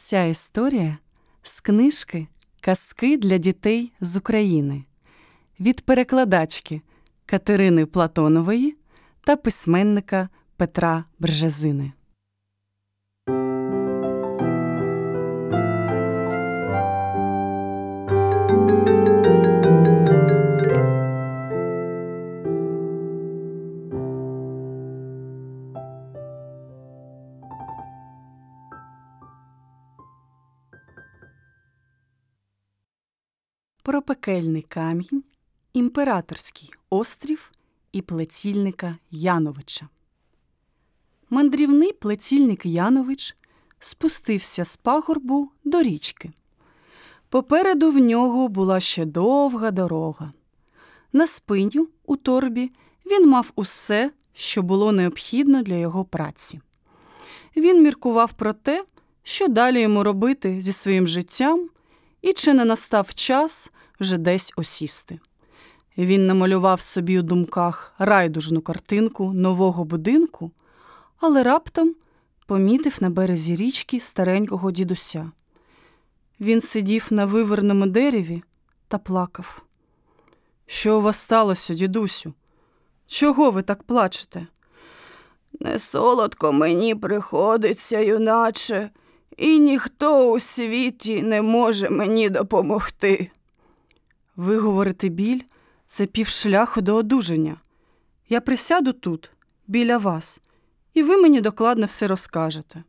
Ця історія з книжки «Казки для дітей з України» від перекладачки Катерини Платонової та письменника Петра Бржезини. Про пекельний камінь, імператорський острів і плетільника Яновича. Мандрівний плетільник Янович спустився з пагорбу до річки. Попереду в нього була ще довга дорога. На спині у торбі він мав усе, що було необхідно для його праці. Він міркував про те, що далі йому робити зі своїм життям, і чи не настав час вже десь осісти. Він намалював собі у думках райдужну картинку нового будинку, але раптом помітив на березі річки старенького дідуся. Він сидів на виверному дереві та плакав. «Що у вас сталося, дідусю? Чого ви так плачете?» «Не солодко мені приходиться, юначе, і ніхто у світі не може мені допомогти». «Виговорити біль – це півшляху до одужання. Я присяду тут, біля вас, і ви мені докладно все розкажете».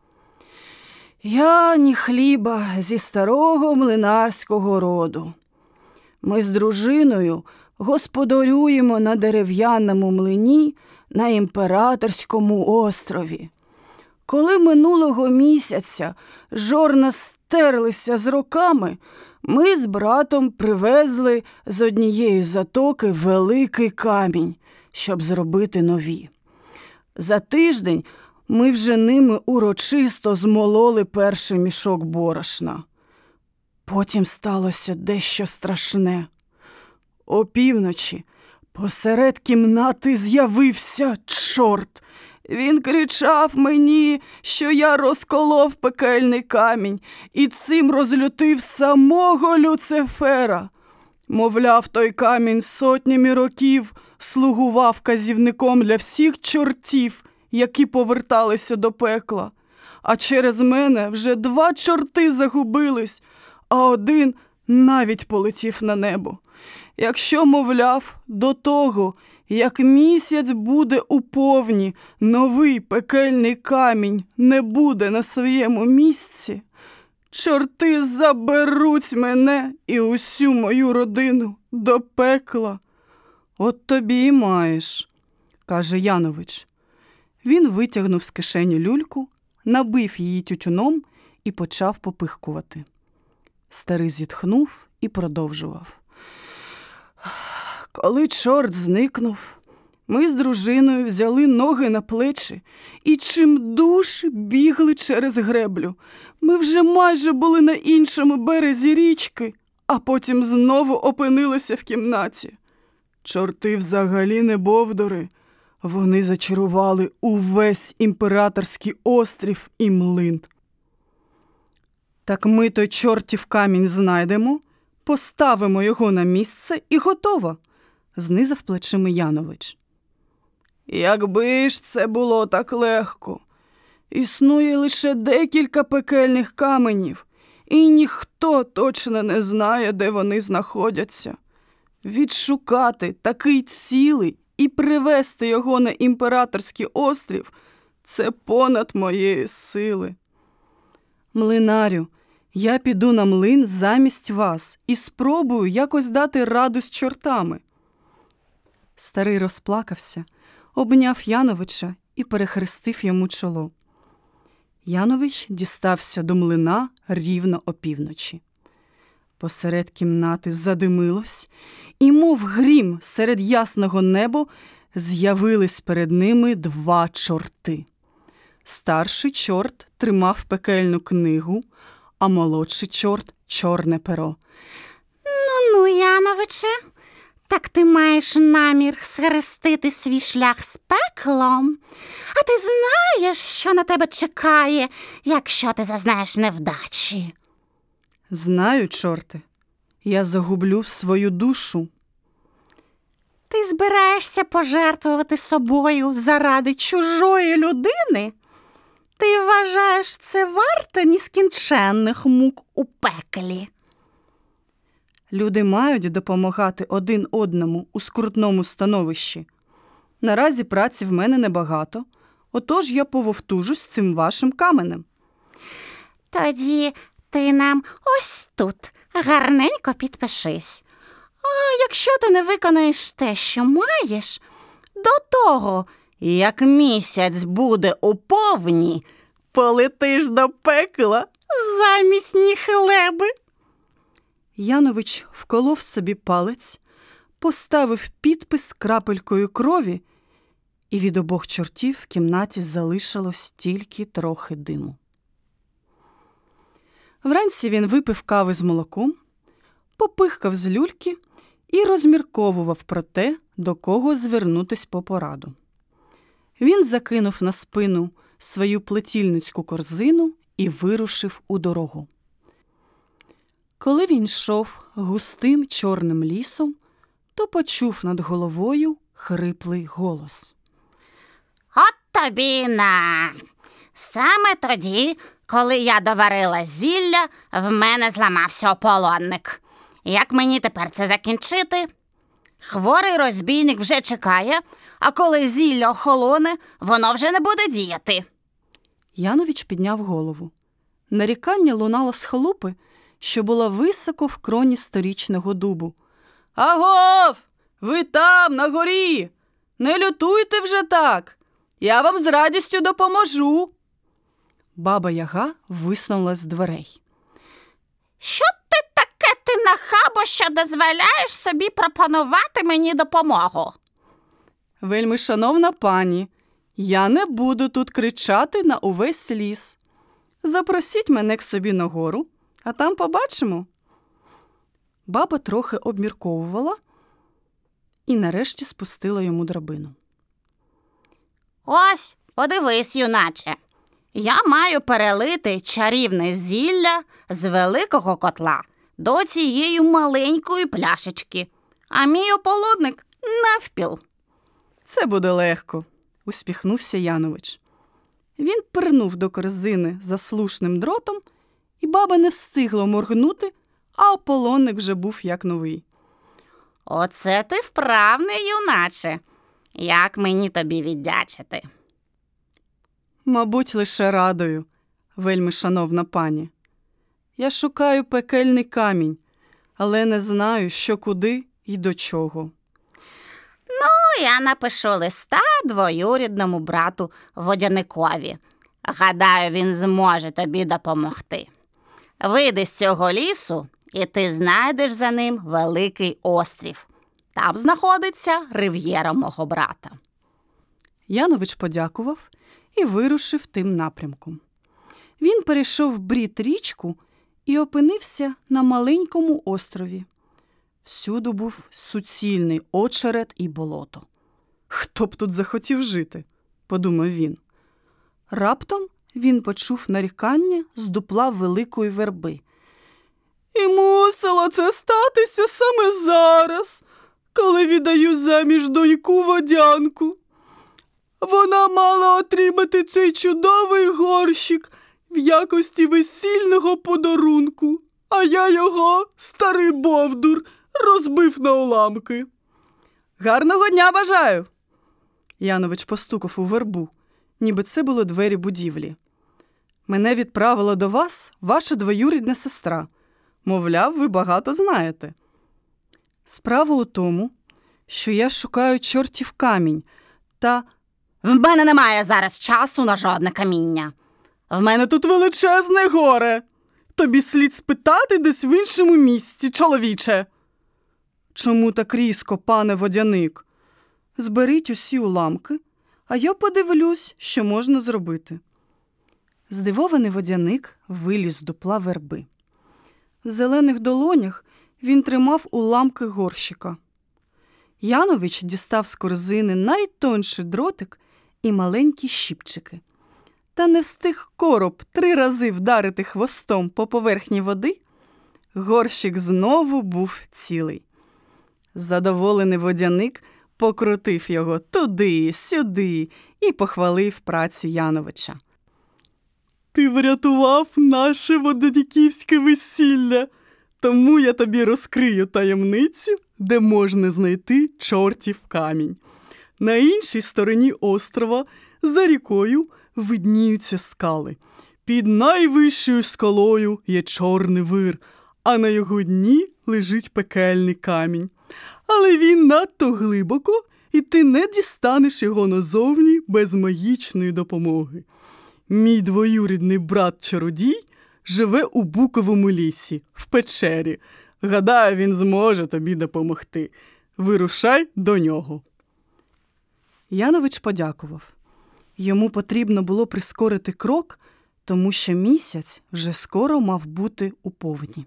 «Я ні хліба зі старого млинарського роду. Ми з дружиною господарюємо на дерев'яному млині на Імператорському острові. Коли минулого місяця жорна стерлися з роками, ми з братом привезли з однієї затоки великий камінь, щоб зробити нові. За тиждень ми вже ними урочисто змололи перший мішок борошна. Потім сталося дещо страшне. Опівночі посеред кімнати з'явився чорт. Він кричав мені, що я розколов пекельний камінь і цим розлютив самого Люцифера. Мовляв, той камінь сотнями років слугував вказівником для всіх чортів, які поверталися до пекла. А через мене вже 2 чорти загубились, а один навіть полетів на небо. Якщо, мовляв, до того, як місяць буде у повні, новий пекельний камінь не буде на своєму місці, чорти заберуть мене і усю мою родину до пекла». «От тобі і маєш», – каже Янович. Він витягнув з кишені люльку, набив її тютюном і почав попихкувати. Старий зітхнув і продовжував. «Коли чорт зникнув, ми з дружиною взяли ноги на плечі і чимдуж бігли через греблю. Ми вже майже були на іншому березі річки, а потім знову опинилися в кімнаті. Чорти взагалі не бовдури. Вони зачарували увесь Імператорський острів і млин». «Так ми той чортів камінь знайдемо, поставимо його на місце і готово», – знизав плечима Янович. «Якби ж це було так легко. Існує лише декілька пекельних каменів, і ніхто точно не знає, де вони знаходяться. Відшукати такий цілий і привезти його на Імператорський острів – це понад моєї сили». «Млинарю, я піду на млин замість вас і спробую якось дати раду з чортами». Старий розплакався, обняв Яновича і перехрестив йому чоло. Янович дістався до млина рівно опівночі. Посеред кімнати задимилось, і, мов грім серед ясного неба, з'явились перед ними 2 чорти. Старший чорт тримав пекельну книгу, а молодший чорт – чорне перо. «Ну, Яновиче, Так ти маєш намір схрестити свій шлях з пеклом? А ти знаєш, що на тебе чекає, якщо ти зазнаєш невдачі? Знаю, чорте, я загублю свою душу. Ти збираєшся пожертвувати собою заради чужої людини? Ти вважаєш це варте нескінченних мук у пеклі? Люди мають допомагати один одному у скрутному становищі. Наразі праці в мене небагато, отож я пововтужусь з цим вашим каменем. Тоді ти нам ось тут гарненько підпишись. А якщо ти не виконаєш те, що маєш, до того, як місяць буде у повні, полетиш до пекла замість ніхлеби. Янович вколов собі палець, поставив підпис крапелькою крові, і від обох чортів в кімнаті залишилось тільки трохи диму. Вранці він випив кави з молоком, попихкав з люльки і розмірковував про те, до кого звернутись по пораду. Він закинув на спину свою плетільницьку корзину і вирушив у дорогу. Коли він йшов густим чорним лісом, то почув над головою хриплий голос. От тобі на! Саме тоді, коли я доварила зілля, в мене зламався ополонник. Як мені тепер це закінчити? Хворий розбійник вже чекає, а коли зілля охолоне, воно вже не буде діяти. Янович підняв голову. Нарікання лунало з халупи, що була високо в кроні сторічного дубу. «Агов! Ви там, на горі! Не лютуйте вже так! Я вам з радістю допоможу!» Баба-Яга висунула з дверей. Що ти нахабо, що дозволяєш собі пропонувати мені допомогу? «Вельми шановна пані, я не буду тут кричати на увесь ліс. Запросіть мене к собі на гору, а там побачимо». Баба трохи обмірковувала і нарешті спустила йому драбину. Ось, подивись, юначе. Я маю перелити чарівне зілля з великого котла до цієї маленької пляшечки, а мій ополонник навпіл. «Це буде легко», – усміхнувся Янович. Він пирнув до корзини заслушним дротом, і баба не встигла моргнути, а ополонник вже був як новий. Оце ти вправний, юначе. Як мені тобі віддячити? «Мабуть, лише радою, вельми шановна пані. Я шукаю пекельний камінь, але не знаю, що куди і до чого». Я напишу листа двоюрідному брату Водяникові. Гадаю, він зможе тобі допомогти. Вийди з цього лісу, і ти знайдеш за ним великий острів. Там знаходиться рив'єра мого брата. Янович подякував і вирушив тим напрямком. Він перейшов брід річку і опинився на маленькому острові. Всюди був суцільний очерет і болото. «Хто б тут захотів жити?» – подумав він. Раптом він почув нарікання з дупла великої верби. «І мусило це статися саме зараз, коли віддаю заміж доньку Водянку. Вона мала отримати цей чудовий горщик в якості весільного подарунку, а я його, старий бовдур, розбив на уламки. Гарного дня бажаю!» Янович постукав у вербу, ніби це були двері будівлі. «Мене відправила до вас ваша двоюрідна сестра. Мовляв, ви багато знаєте. Справа у тому, що я шукаю чортів камінь, та...» В мене немає зараз часу на жодне каміння. «В мене тут величезне горе. Тобі слід спитати десь в іншому місці, чоловіче». «Чому так різко, пане Водяник? Зберіть усі уламки, а я подивлюсь, що можна зробити». Здивований Водяник виліз з дупла верби. В зелених долонях він тримав уламки горщика. Янович дістав з корзини найтонший дротик і маленькі щіпчики. Та не встиг короб 3 рази вдарити хвостом по поверхні води, горщик знову був цілий. Задоволений водяник покрутив його туди-сюди і похвалив працю Яновича. Ти врятував наше водоніківське весілля, тому я тобі розкрию таємницю, де можна знайти чортів камінь. На іншій стороні острова, за рікою, видніються скали. Під найвищою скалою є чорний вир, а на його дні лежить пекельний камінь. Але він надто глибоко, і ти не дістанеш його назовні без магічної допомоги. Мій двоюрідний брат-чародій живе у Буковому лісі, в печері. Гадаю, він зможе тобі допомогти. Вирушай до нього. Янович подякував. Йому потрібно було прискорити крок, тому що місяць вже скоро мав бути у повні.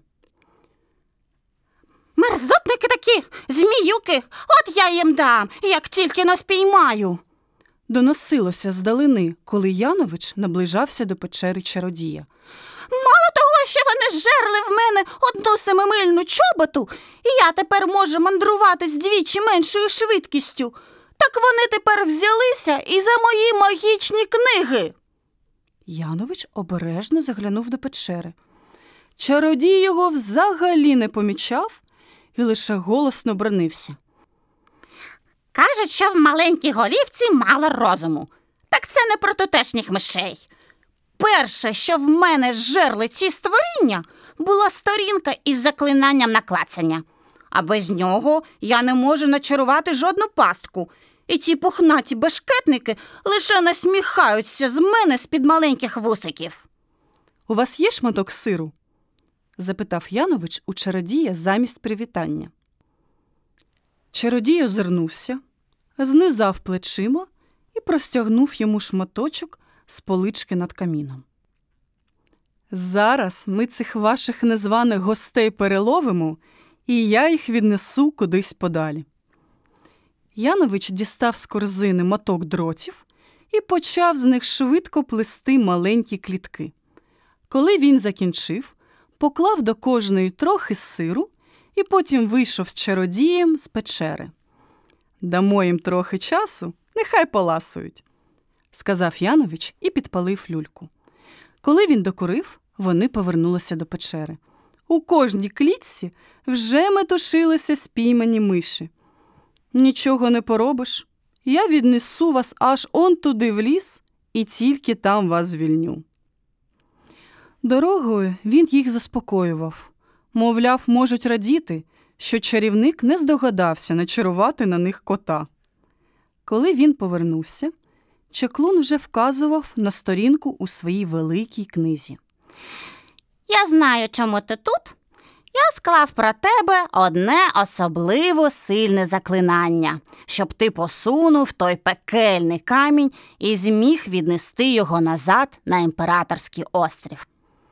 Мерзотники такі, зміюки, от я їм дам, як тільки не спіймаю. Доносилося здалини, коли Янович наближався до печери чародія. Мало того, що вони жерли в мене одну семимильну чоботу, і я тепер можу мандрувати з двічі меншою швидкістю, так вони тепер взялися і за мої магічні книги. Янович обережно заглянув до печери. Чародій його взагалі не помічав і лише голосно бранився. Кажуть, що в маленькій голівці мало розуму. Так це не про тутешніх мишей. Перше, що в мене зжерли ці створіння, була сторінка із заклинанням на клацання. А без нього я не можу начарувати жодну пастку. І ці пухнаті бешкетники лише насміхаються з мене з-під маленьких вусиків. «У вас є шматок сиру?» – запитав Янович у чародія замість привітання. Чародій озирнувся, знизав плечима і простягнув йому шматочок з полички над каміном. «Зараз ми цих ваших незваних гостей переловимо, і я їх віднесу кудись подалі». Янович дістав з корзини моток дротів і почав з них швидко плести маленькі клітки. Коли він закінчив, поклав до кожної трохи сиру і потім вийшов з чародієм з печери. «Дамо їм трохи часу, нехай поласують», – сказав Янович і підпалив люльку. Коли він докурив, вони повернулися до печери. У кожній клітці вже метушилися спіймані миші. «Нічого не поробиш, я віднесу вас аж он туди в ліс і тільки там вас звільню». Дорогою він їх заспокоював. Мовляв, можуть радіти, що чарівник не здогадався начарувати на них кота. Коли він повернувся, чаклун вже вказував на сторінку у своїй великій книзі. Я знаю, чому ти тут. Я склав про тебе одне особливо сильне заклинання, щоб ти посунув той пекельний камінь і зміг віднести його назад на Імператорський острів.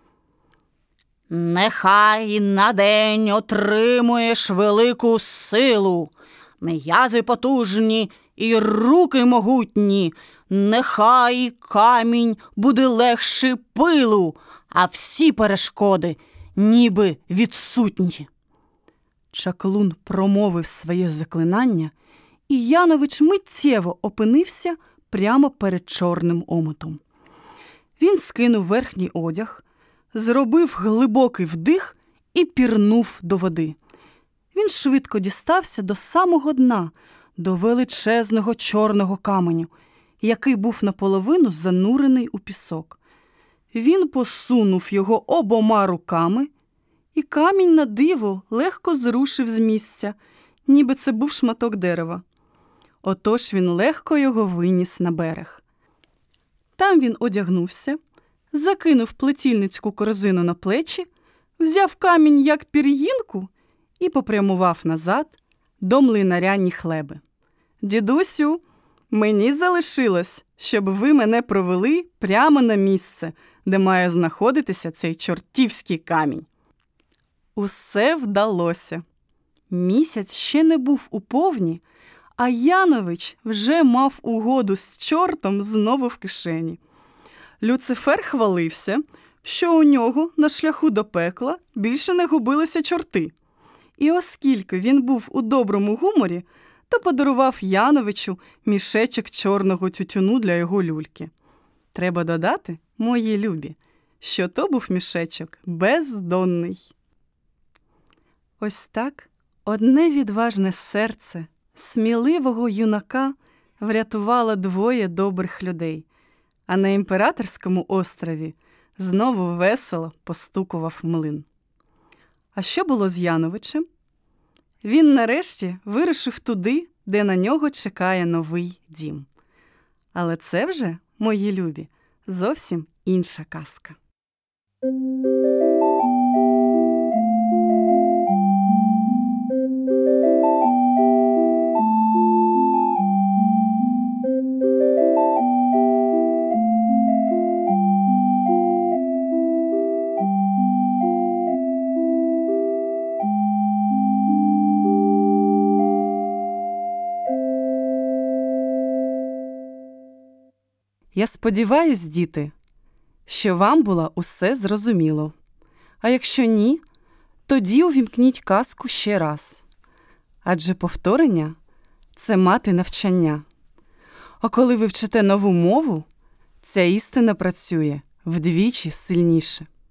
Нехай на день отримуєш велику силу, м'язи потужні і руки могутні. Нехай камінь буде легший пилу, а всі перешкоди ніби відсутні. Чаклун промовив своє заклинання, і Янович миттєво опинився прямо перед чорним омотом. Він скинув верхній одяг, зробив глибокий вдих і пірнув до води. Він швидко дістався до самого дна, до величезного чорного каменю, який був наполовину занурений у пісок. Він посунув його обома руками, і камінь на диво легко зрушив з місця, ніби це був шматок дерева. Отож він легко його виніс на берег. Там він одягнувся, закинув плетільницьку корзину на плечі, взяв камінь як пір'їнку і попрямував назад до млинаря Ніхлеби. «Дідусю, мені залишилось, щоб ви мене провели прямо на місце, де має знаходитися цей чортівський камінь». Усе вдалося. Місяць ще не був у повні, а Янович вже мав угоду з чортом знову в кишені. Люцифер хвалився, що у нього на шляху до пекла більше не губилися чорти. І оскільки він був у доброму гуморі, то подарував Яновичу мішечок чорного тютюну для його люльки. Треба додати, мої любі, що то був мішечок бездонний. Ось так одне відважне серце сміливого юнака врятувало двоє добрих людей, а на Імператорському острові знову весело постукував млин. А що було з Яновичем? Він нарешті вирушив туди, де на нього чекає новий дім. Але це вже, мої любі, зовсім інша казка. Я сподіваюсь, діти, що вам було усе зрозуміло. А якщо ні, тоді увімкніть казку ще раз. Адже повторення – це мати навчання. А коли ви вчите нову мову, ця істина працює вдвічі сильніше.